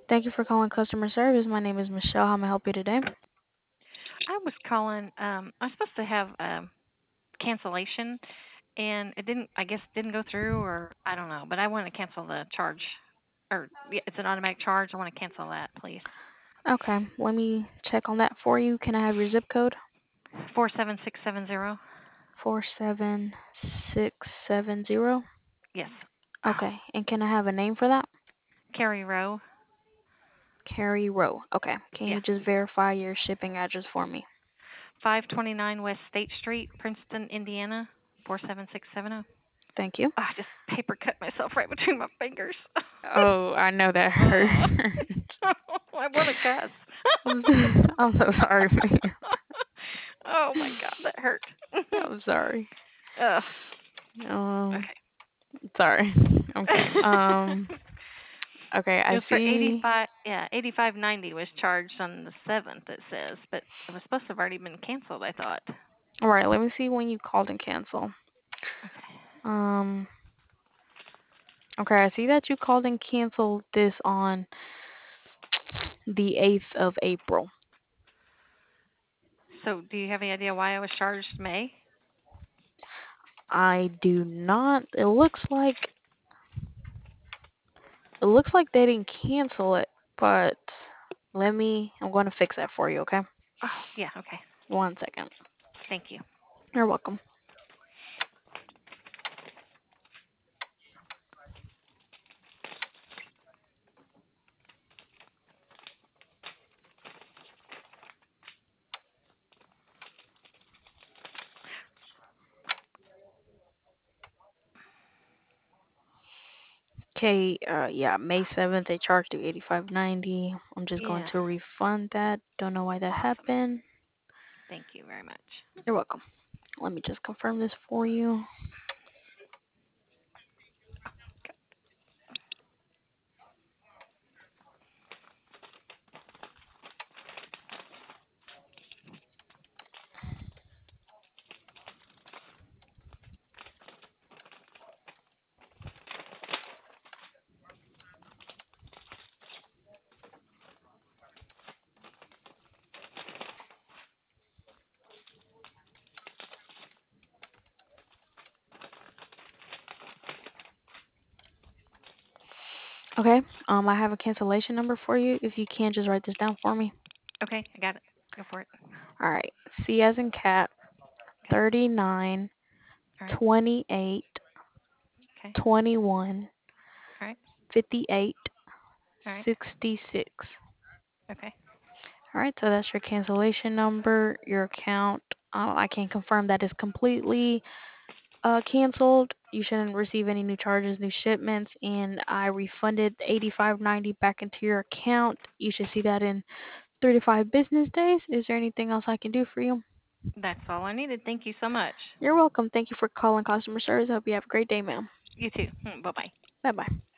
Thank you for calling customer service. My name is Michelle. How may I help you today? I was calling. I'm supposed to have cancellation, and it didn't. I guess didn't go through, or I don't know. But I want to cancel the charge, or yeah, it's an automatic charge. I want to cancel that, please. Okay, let me check on that for you. Can I have your zip code? 47670. 47670. Yes. Okay, and can I have a name for that? Carrie Rowe. Carrie Rowe. Okay, can you Yes. just verify your shipping address for me? 529 West State Street, Princeton, Indiana. 47670. Thank you. I just paper cut myself right between my fingers. Oh, I know that hurt. Oh. I want to cuss. I'm so sorry for you. Oh my God, that hurt. I'm sorry. Ugh. Um, Okay. sorry. Okay. Okay, It I was for see. 85. Yeah, 85.90 was charged on the 7th. It says, but it was supposed to have already been canceled. I thought. All right, let me see when you called and cancel. Okay. Um, okay, I see that you called and canceled this on the 8th of April. So, do you have any idea why I was charged May? I do not. It looks like they didn't cancel it, but I'm going to fix that for you, okay? Oh, yeah. Okay. 1 second. Thank you. You're welcome. Okay, yeah, May 7th they charged you 85.90. I'm just going Yeah. to refund that. Don't know why that Awesome. happened. Thank you very much. You're welcome. Let me just confirm this for you. Okay, I have a cancellation number for you. If you can, just write this down for me. Okay, I got it. Go for it. All right, C as in cat, Okay. 39, All right. 28, Okay. 21, All right. 58, All right. 66. Okay. All right, so that's your cancellation number, your account. I can confirm that is completely canceled. You shouldn't receive any new charges, new shipments, and I refunded 85.90 back into your account. You should see that in 3 to 5 business days. Is there anything else I can do for you? That's all I needed. Thank you so much. You're welcome. Thank you for calling customer service. I hope you have a great day, ma'am. You too. Bye bye. Bye bye.